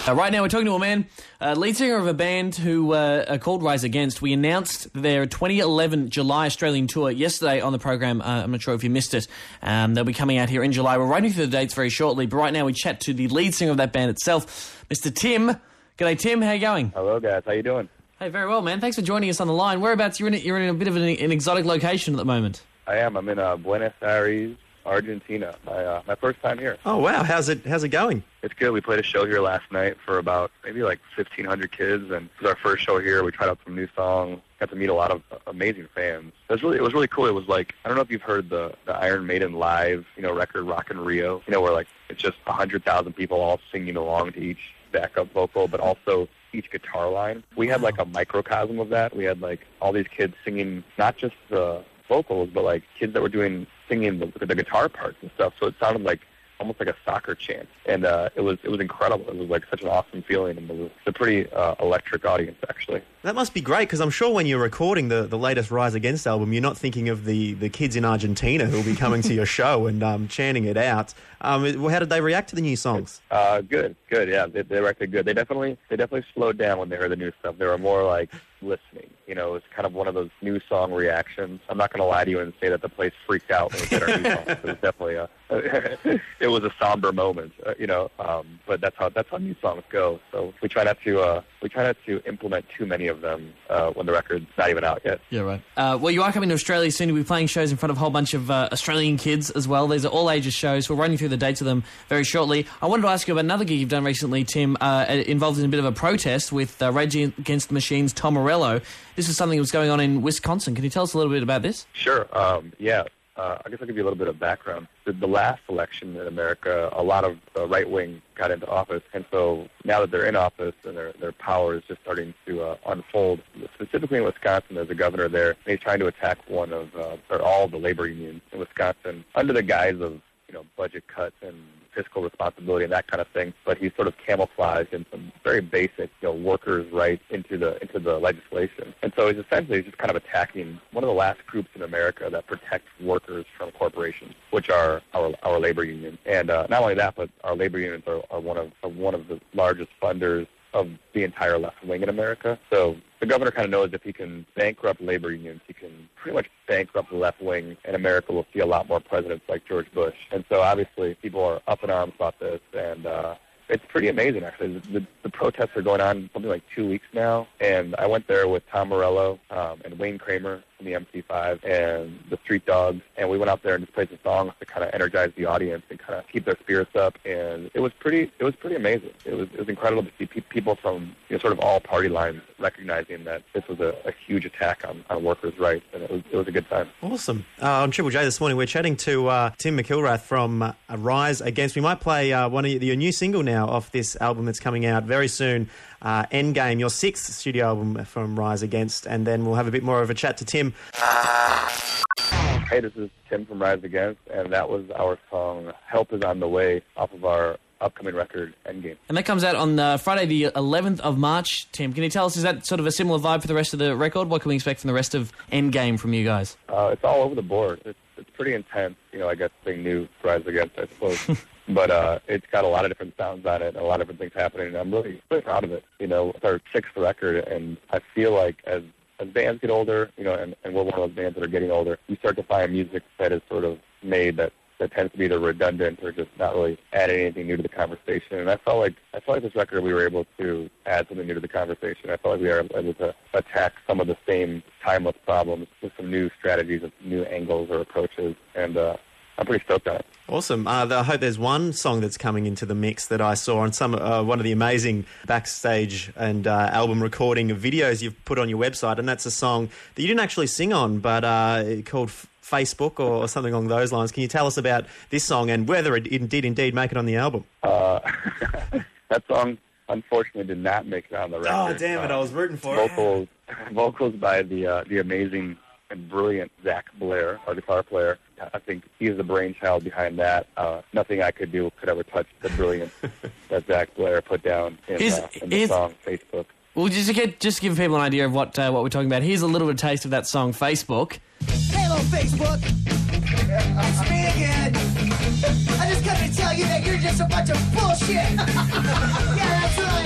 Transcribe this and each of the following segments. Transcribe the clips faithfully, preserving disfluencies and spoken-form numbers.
Uh, right now we're talking to a man, uh, lead singer of a band who uh, are called Rise Against. We announced their twenty eleven July Australian tour yesterday on the program. Uh, I'm not sure if you missed it. Um, they'll be coming out here in July. We're running through the dates very shortly, but right now we chat to the lead singer of that band itself, Mister Tim. G'day, Tim. How you going? Hello, guys. How you doing? Hey, very well, man. Thanks for joining us on the line. Whereabouts? You're in a, you're in a bit of an, an exotic location at the moment. I am. I'm in uh, Buenos Aires, Argentina. My uh, my first time here. Oh wow! How's it How's it going? It's good. We played a show here last night for about maybe like fifteen hundred kids, and it was our first show here. We tried out some new songs. Got to meet a lot of amazing fans. It was really it was really cool. It was like, I don't know if you've heard the the Iron Maiden live, you know, record Rock in Rio. You know, where like it's just a hundred thousand people all singing along to each backup vocal, but also each guitar line. We had like a microcosm of that. We had like all these kids singing not just the vocals, but like kids that were doing singing the, the guitar parts and stuff. So it sounded like almost like a soccer chant, and uh, it was it was incredible. It was like such an awesome feeling, and it was a pretty uh, electric audience actually. That must be great, because I'm sure when you're recording the, the latest Rise Against album, you're not thinking of the, the kids in Argentina who will be coming to your show and um, chanting it out. Um, how did they react to the new songs? Uh, good, good. Yeah, they, they reacted good. They definitely they definitely slowed down when they heard the new stuff. They were more like listening. You know, it's kind of one of those new song reactions. I'm not going to lie to you and say that the place freaked out when we did our new songs. It was definitely a it was a somber moment. Uh, you know, um, but that's how that's how new songs go. So we try not to uh, we try not to implement too many of them uh, when the record's not even out yet. Yeah, right. Uh, well, you are coming to Australia soon. You'll be playing shows in front of a whole bunch of uh, Australian kids as well. These are all ages shows. We're running through the dates of them very shortly. I wanted to ask you about another gig you've done recently, Tim, uh, involved in a bit of a protest with uh, Rage Against the Machine's Tom Morello. This is something that was going on in Wisconsin. Can you tell us a little bit about this? Sure. Um, yeah. Uh, I guess I'll give you a little bit of background. The, the last election in America, a lot of the right wing got into office, and so now that they're in office and their their power is just starting to uh, unfold. Specifically in Wisconsin, there's a governor there, and he's trying to attack one of uh, or all of the labor unions in Wisconsin under the guise of you know budget cuts and fiscal responsibility and that kind of thing, but he's sort of camouflaged in some very basic, you know, workers' rights into the into the legislation. And so he's essentially just kind of attacking one of the last groups in America that protects workers from corporations, which are our our labor unions. And uh, not only that, but our labor unions are, are one of are one of the largest funders of the entire left wing in America. So the governor kind of knows if he can bankrupt labor unions, he can pretty much bankrupt the left wing, and America will see a lot more presidents like George Bush. And so obviously people are up in arms about this, and uh, it's pretty amazing, actually. The, the, the protests are going on something like two weeks now, and I went there with Tom Morello um, and Wayne Kramer from the M C five and the Street Dogs, and we went out there and just played some songs to kind of energize the audience and kind of keep their spirits up, and it was pretty it was pretty amazing. It was it was incredible to see pe- people from you know, sort of all party lines recognizing that this was a, a huge attack on, on workers' rights, and it was it was a good time. Awesome. Uh, on Triple J this morning, we're chatting to uh, Tim McIlrath from uh, Rise Against. We might play uh, one of your, your new single now off this album that's coming out very soon, uh, Endgame, your sixth studio album from Rise Against, and then we'll have a bit more of a chat to Tim. Hey, this is Tim from Rise Against, and that was our song Help Is On The Way off of our upcoming record, Endgame. And that comes out on uh, Friday the eleventh of March, Tim. Can you tell us, is that sort of a similar vibe for the rest of the record? What can we expect from the rest of Endgame from you guys? Uh, it's all over the board. It's, it's pretty intense, you know, I guess being new to Rise Against, I suppose. But uh, it's got a lot of different sounds on it and a lot of different things happening, and I'm really, really proud of it. You know, it's our sixth record, and I feel like as As bands get older, you know, and, and we're one of those bands that are getting older, you start to find music that is sort of made that, that tends to be either redundant or just not really adding anything new to the conversation. And I felt like I felt like this record we were able to add something new to the conversation. I felt like we were able to attack some of the same timeless problems with some new strategies and new angles or approaches. And uh, I'm pretty stoked on it. Awesome. Uh, I hope there's one song that's coming into the mix that I saw on some uh, one of the amazing backstage and uh, album recording videos you've put on your website, and that's a song that you didn't actually sing on, but uh, called F- Facebook or something along those lines. Can you tell us about this song and whether it did indeed make it on the album? Uh, that song, unfortunately, did not make it on the record. Oh, damn it. Uh, I was rooting for vocals, it. Vocals by the uh, the amazing and brilliant Zach Blair, our guitar player. I think he's the brainchild behind that. Uh, nothing I could do could ever touch the brilliance that Zach Blair put down in, is, uh, in the is, song Facebook. Well, just to get, just give people an idea of what uh, what we're talking about. Here's a little bit of taste of that song, Facebook. Hello, Facebook. It's me again. I just come to tell you that you're just a bunch of bullshit. Yeah, that's right.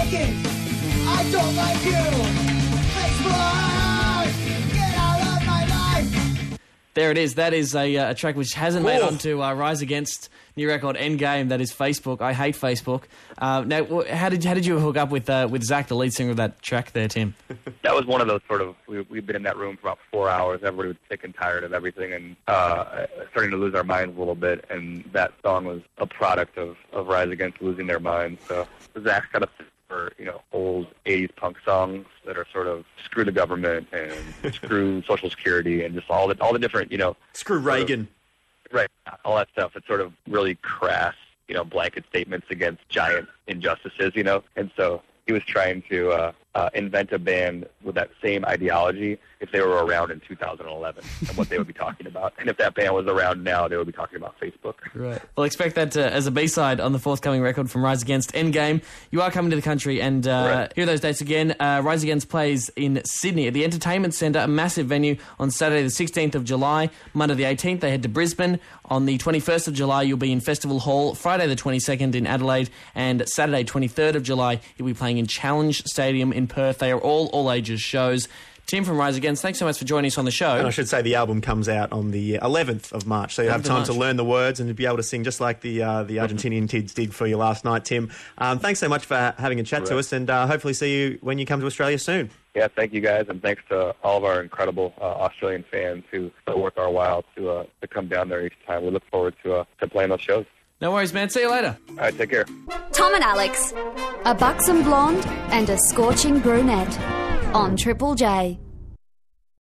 seconds. I don't like you. Facebook, get out of my life. There it is. That is a, uh, a track which hasn't made Oh. on to uh, Rise Against new record Endgame. That is Facebook. I hate Facebook. Uh, now, wh- how did how did you hook up with uh, with Zach, the lead singer of that track there, Tim? That was one of those sort of, we, we've been in that room for about four hours. Everybody was sick and tired of everything and uh, starting to lose our minds a little bit. And that song was a product of, of Rise Against losing their minds. So Zach's got a for, you know, old eighties punk songs that are sort of screw the government and screw Social Security and just all the, all the different, you know. Screw Reagan. Right, all that stuff. It's sort of really crass, you know, blanket statements against giant injustices, you know. And so he was trying to uh, uh, invent a band with that same ideology if they were around in two thousand eleven and what they would be talking about. And if that band was around now, they would be talking about Facebook. Right. Well, expect that uh, as a B-side on the forthcoming record from Rise Against, Endgame. You are coming to the country, and uh, Right. here are those dates again. Uh, Rise Against plays in Sydney at the Entertainment Centre, a massive venue, on Saturday the sixteenth of July. Monday the eighteenth, they head to Brisbane. On the twenty-first of July, you'll be in Festival Hall. Friday the twenty-second in Adelaide. And Saturday twenty-third of July, you'll be playing in Challenge Stadium in Perth. They are all all-ages shows. Tim from Rise Against, thanks so much for joining us on the show. And I should say the album comes out on the eleventh of March, so you have eleventh of time to March. learn the words and to be able to sing just like the uh, the Argentinian kids did for you last night, Tim. Um, thanks so much for having a chat to Right. us, and uh, hopefully see you when you come to Australia soon. Yeah, thank you guys, and thanks to all of our incredible uh, Australian fans who are worth our while to uh, to come down there each time. We look forward to uh, to playing those shows. No worries, man. See you later. All right, take care. Tom and Alex. A buxom blonde and a scorching brunette on Triple J.